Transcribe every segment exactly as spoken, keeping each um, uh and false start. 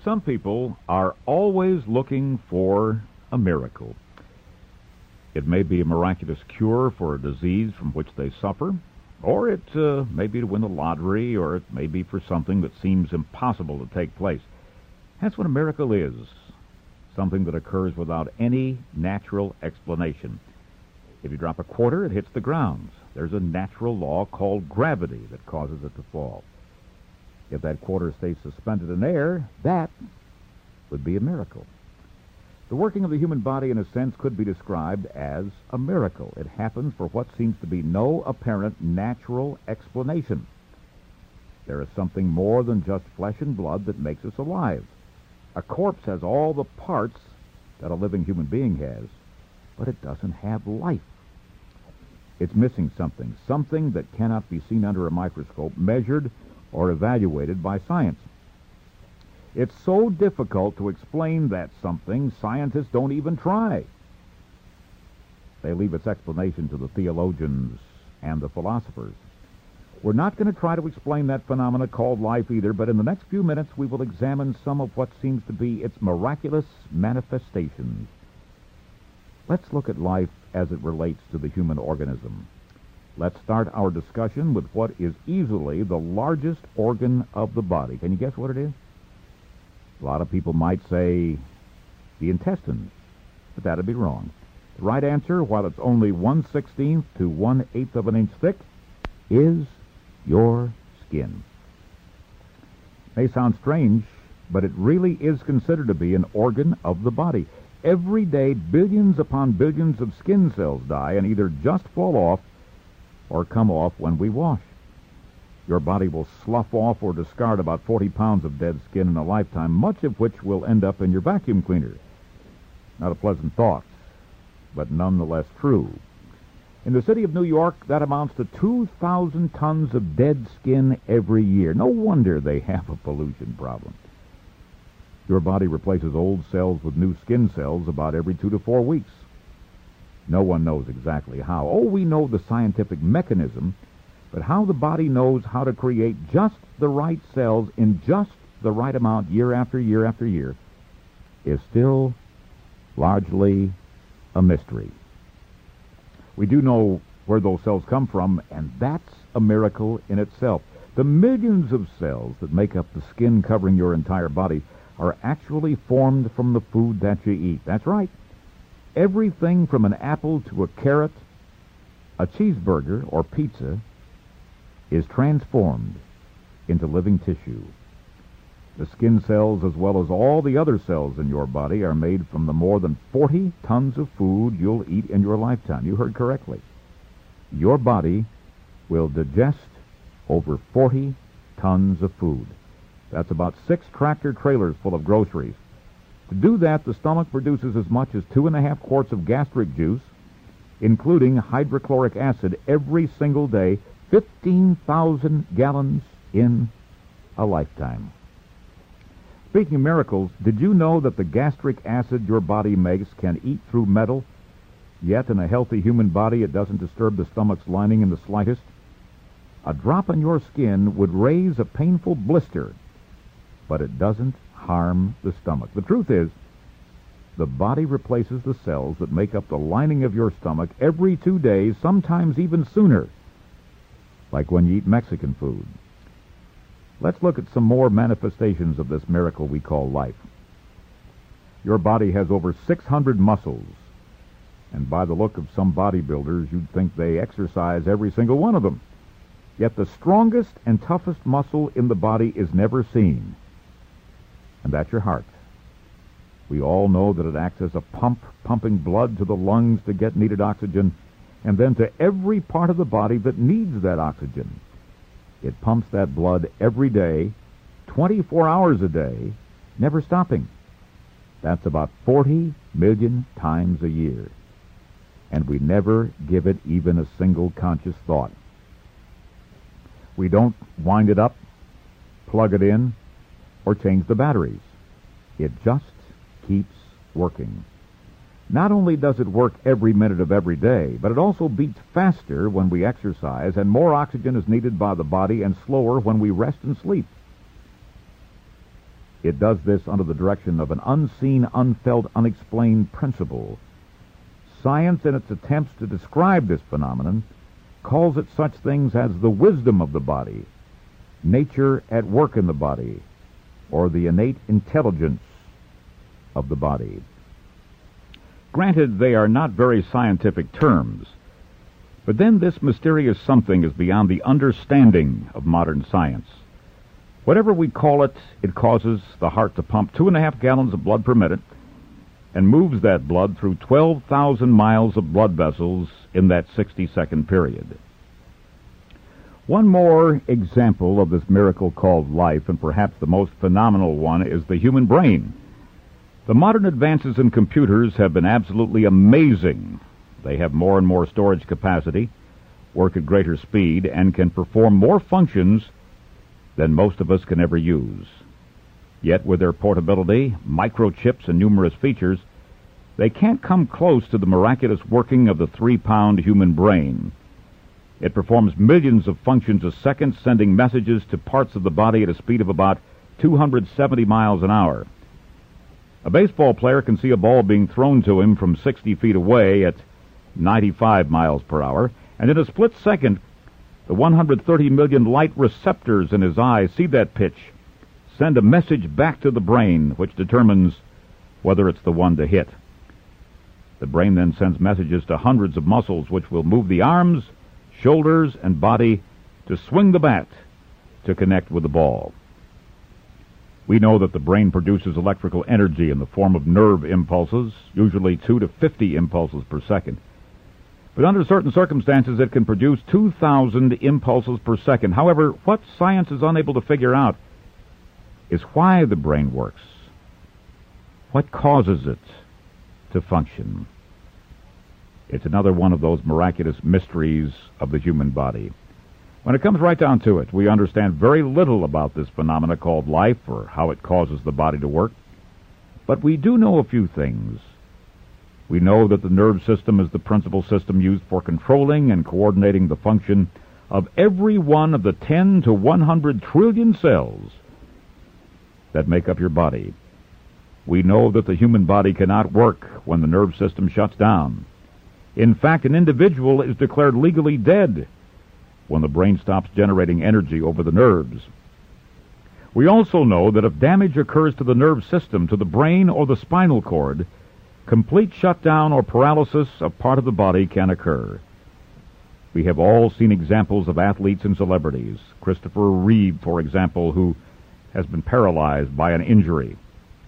some people are always looking for a miracle. It may be a miraculous cure for a disease from which they suffer, or it uh, may be to win the lottery, or it may be for something that seems impossible to take place. That's what a miracle is, something that occurs without any natural explanation. If you drop a quarter, it hits the ground. There's a natural law called gravity that causes it to fall. If that quarter stays suspended in air, that would be a miracle. The working of the human body, in a sense, could be described as a miracle. It happens for what seems to be no apparent natural explanation. There is something more than just flesh and blood that makes us alive. A corpse has all the parts that a living human being has, but it doesn't have life. It's missing something, something that cannot be seen under a microscope, measured, or evaluated by science. It's so difficult to explain that something, scientists don't even try. They leave its explanation to the theologians and the philosophers. We're not going to try to explain that phenomena called life either, but in the next few minutes we will examine some of what seems to be its miraculous manifestations. Let's look at life as it relates to the human organism. Let's start our discussion with what is easily the largest organ of the body. Can you guess what it is? A lot of people might say the intestines, but that'd be wrong. The right answer, while it's only one sixteenth to one eighth of an inch thick, is your skin. It may sound strange, but it really is considered to be an organ of the body. Every day, billions upon billions of skin cells die and either just fall off or come off when we wash. Your body will slough off or discard about forty pounds of dead skin in a lifetime, much of which will end up in your vacuum cleaner. Not a pleasant thought, but nonetheless true. In the city of New York, that amounts to two thousand tons of dead skin every year. No wonder they have a pollution problem. Your body replaces old cells with new skin cells about every two to four weeks. No one knows exactly how. Oh, we know the scientific mechanism, but how the body knows how to create just the right cells in just the right amount year after year after year is still largely a mystery. We do know where those cells come from, and that's a miracle in itself. The millions of cells that make up the skin covering your entire body are actually formed from the food that you eat. That's right. Everything from an apple to a carrot, a cheeseburger, or pizza is transformed into living tissue. The skin cells, as well as all the other cells in your body, are made from the more than forty tons of food you'll eat in your lifetime. You heard correctly. Your body will digest over forty tons of food. That's about six tractor trailers full of groceries. To do that, the stomach produces as much as two and a half quarts of gastric juice, including hydrochloric acid, every single day, fifteen thousand gallons in a lifetime. Speaking of miracles, did you know that the gastric acid your body makes can eat through metal, yet in a healthy human body it doesn't disturb the stomach's lining in the slightest? A drop on your skin would raise a painful blister, but it doesn't harm the stomach. The truth is, the body replaces the cells that make up the lining of your stomach every two days, sometimes even sooner, like when you eat Mexican food. Let's look at some more manifestations of this miracle we call life. Your body has over six hundred muscles, and by the look of some bodybuilders, you'd think they exercise every single one of them. Yet the strongest and toughest muscle in the body is never seen, and that's your heart. We all know that it acts as a pump, pumping blood to the lungs to get needed oxygen, and then to every part of the body that needs that oxygen. It pumps that blood every day, twenty-four hours a day, never stopping. That's about forty million times a year. And we never give it even a single conscious thought. We don't wind it up, plug it in, or change the batteries. It just keeps working. Not only does it work every minute of every day, but it also beats faster when we exercise, and more oxygen is needed by the body, and slower when we rest and sleep. It does this under the direction of an unseen, unfelt, unexplained principle. Science, in its attempts to describe this phenomenon, calls it such things as the wisdom of the body, nature at work in the body, or the innate intelligence of the body. Granted, they are not very scientific terms, but then this mysterious something is beyond the understanding of modern science. Whatever we call it, it causes the heart to pump two and a half gallons of blood per minute and moves that blood through twelve thousand miles of blood vessels in that sixty-second period. One more example of this miracle called life, and perhaps the most phenomenal one, is the human brain. The modern advances in computers have been absolutely amazing. They have more and more storage capacity, work at greater speed, and can perform more functions than most of us can ever use. Yet with their portability, microchips, and numerous features, they can't come close to the miraculous working of the three-pound human brain. It performs millions of functions a second, sending messages to parts of the body at a speed of about two hundred seventy miles an hour. A baseball player can see a ball being thrown to him from sixty feet away at ninety-five miles per hour, and in a split second, the one hundred thirty million light receptors in his eyes see that pitch, send a message back to the brain, which determines whether it's the one to hit. The brain then sends messages to hundreds of muscles, which will move the arms, shoulders, and body to swing the bat to connect with the ball. We know that the brain produces electrical energy in the form of nerve impulses, usually two to fifty impulses per second. But under certain circumstances, it can produce two thousand impulses per second. However, what science is unable to figure out is why the brain works. What causes it to function? It's another one of those miraculous mysteries of the human body. When it comes right down to it, we understand very little about this phenomena called life or how it causes the body to work. But we do know a few things. We know that the nerve system is the principal system used for controlling and coordinating the function of every one of the ten to one hundred trillion cells that make up your body. We know that the human body cannot work when the nerve system shuts down. In fact, an individual is declared legally dead when the brain stops generating energy over the nerves. We also know that if damage occurs to the nerve system, to the brain or the spinal cord, complete shutdown or paralysis of part of the body can occur. We have all seen examples of athletes and celebrities. Christopher Reeve, for example, who has been paralyzed by an injury.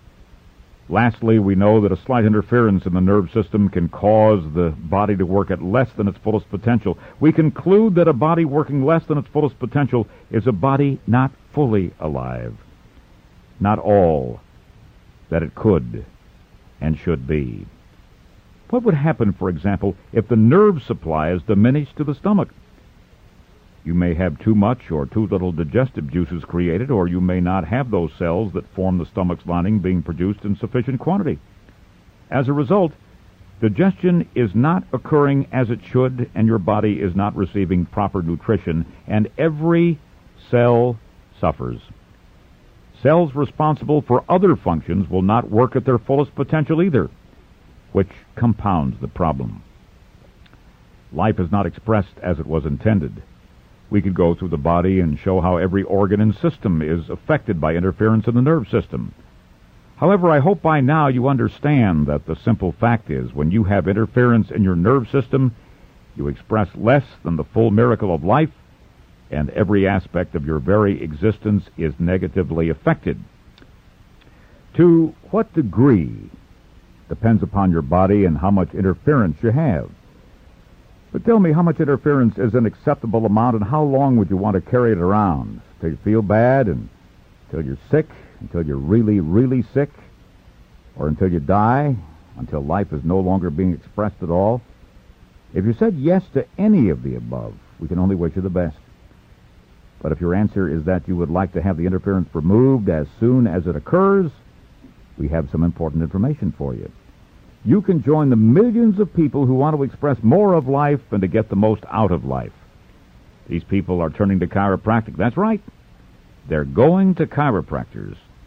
Lastly, we know that a slight interference in the nerve system can cause the body to work at less than its fullest potential. We conclude that a body working less than its fullest potential is a body not fully alive, not all that it could and should be. What would happen, for example, if the nerve supply is diminished to the stomach? You may have too much or too little digestive juices created, or you may not have those cells that form the stomach's lining being produced in sufficient quantity. As a result, digestion is not occurring as it should, and your body is not receiving proper nutrition, and every cell suffers. Cells responsible for other functions will not work at their fullest potential either, which compounds the problem. Life is not expressed as it was intended. We could go through the body and show how every organ and system is affected by interference in the nerve system. However, I hope by now you understand that the simple fact is when you have interference in your nerve system, you express less than the full miracle of life, and every aspect of your very existence is negatively affected. To what degree depends upon your body and how much interference you have. But tell me, how much interference is an acceptable amount, and how long would you want to carry it around? Till you feel bad, and until you're sick, until you're really, really sick, or until you die, until life is no longer being expressed at all? If you said yes to any of the above, we can only wish you the best. But if your answer is that you would like to have the interference removed as soon as it occurs, we have some important information for you. You can join the millions of people who want to express more of life and to get the most out of life. These people are turning to chiropractic. That's right. They're going to chiropractors.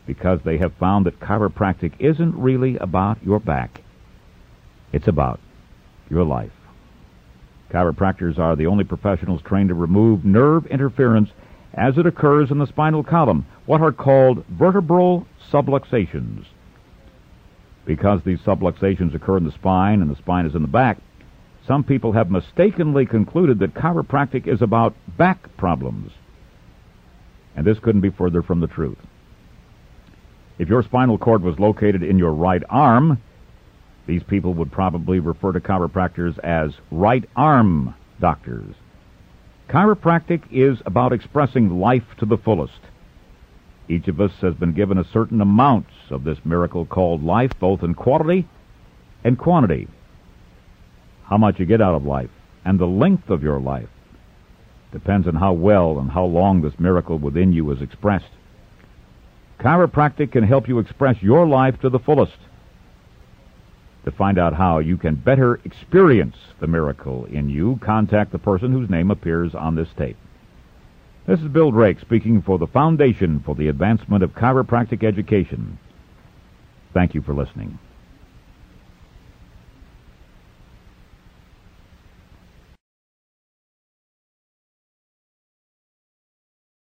because they have found that chiropractic isn't really about your back. It's about your life. Chiropractors are the only professionals trained to remove nerve interference as it occurs in the spinal column, what are called vertebral subluxations. Because these subluxations occur in the spine and the spine is in the back, some people have mistakenly concluded that chiropractic is about back problems. And this couldn't be further from the truth. If your spinal cord was located in your right arm, these people would probably refer to chiropractors as right arm doctors. Chiropractic is about expressing life to the fullest. Each of us has been given a certain amount of this miracle called life, both in quality and quantity. How much you get out of life and the length of your life depends on how well and how long this miracle within you is expressed. Chiropractic can help you express your life to the fullest. To find out how you can better experience the miracle in you, contact the person whose name appears on this tape. This is Bill Drake speaking for the Foundation for the Advancement of Chiropractic Education. Thank you for listening.